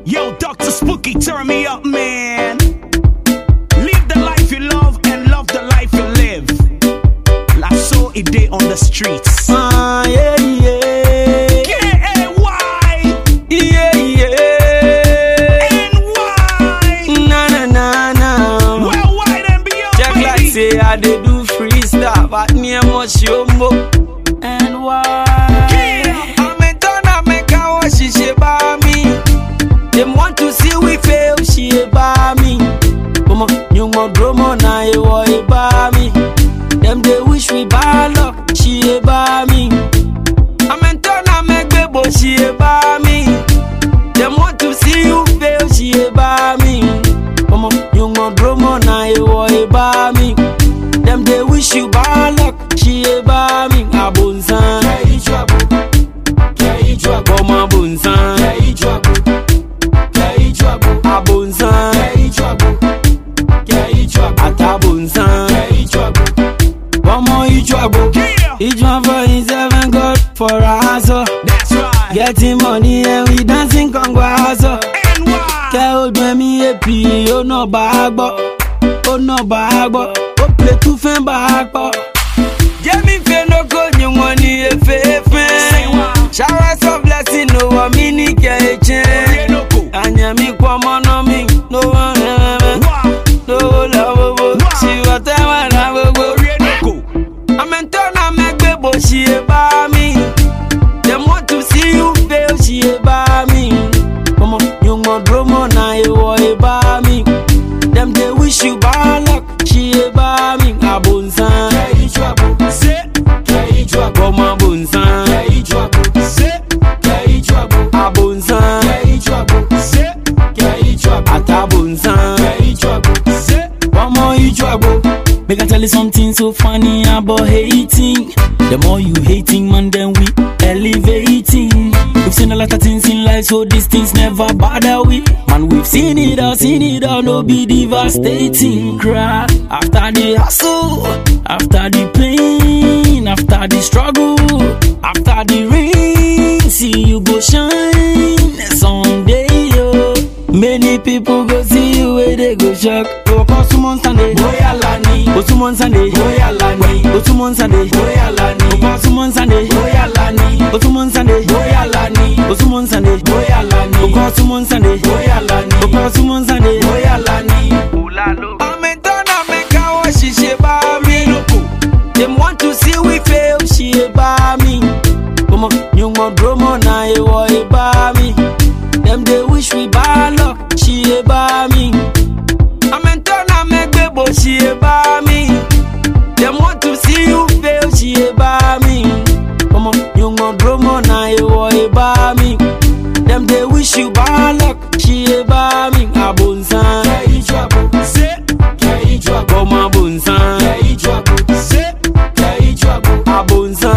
Yo, Dr. Spooky, turn me up, man. Live the life you love and love the life you live. La so it day on the streets. Yeah, yeah. K-A-Y. Yeah, yeah. N-Y. Na na na na. Well, wide and beyond, Check like baby. say I dey do freestyle, but me a much yo mo. And why? I'm a ton of make a what she by me. Them want to see we fail, she by me. Come on, you mo drama na you by me. Them they wish we bad luck, she by me. I'm a ton of make baby, she by me. Them want to see you fail, she by me. Come on, you mo drama na you by me. Them they wish you bad luck, she by me. Abunsan, come abunsan, abunsan, atabunsan, come on ijuabo. Each one for himself, God for a hustle. That's right. Getting money and we dancing Congo. N-Y. Ke o me happy, oh no bagbo, oh no bagbo, oh play too fan bagbo. Jamie fe no go you money e fe. Showers of blessing, no one mini ke chen. Anya mi kwa mono mi, no one no love. She whatever na go. I'm in turn I make bebo she by me. Them want to see you fail, she by me. Come on, you mo drama na you by me. Them they wish you bad luck, she by me. Abunsan, come abunsan, abunsan, atabunsan, come on ijuabo. Make I tell you something so funny about hating. The more you hating, man, then we elevating. We've seen a lot of things in life, so these things never bother we. Man, we've seen it all, no be devastating. Cry after the hustle, after the pain, after the struggle, after the rain. See you go shine someday, yo. Many people go see you where they go shock. Osumon Sunday, Boyalani, Osumon Sunday, Boyalani, Osumon Sunday, Boyalani, Osumon Sunday, Boyalani, Osumon Sunday, Boyalani, Osumon Sunday, Boyalani, Osumon Sunday, Boyalani, Osumon Sunday, Boyalani. I'm a donna make a what she by me. Them want to see we fail, she by me. Come on, you mo drama na you by me. Them they wish we bad luck, she by me. I'm in turn I make bebo, she by me. Them want to see you fail, she by me. Come on, you mo drama na you by me. Them they wish you bad luck, she by me. Abunsan, come abunsan, abunsan.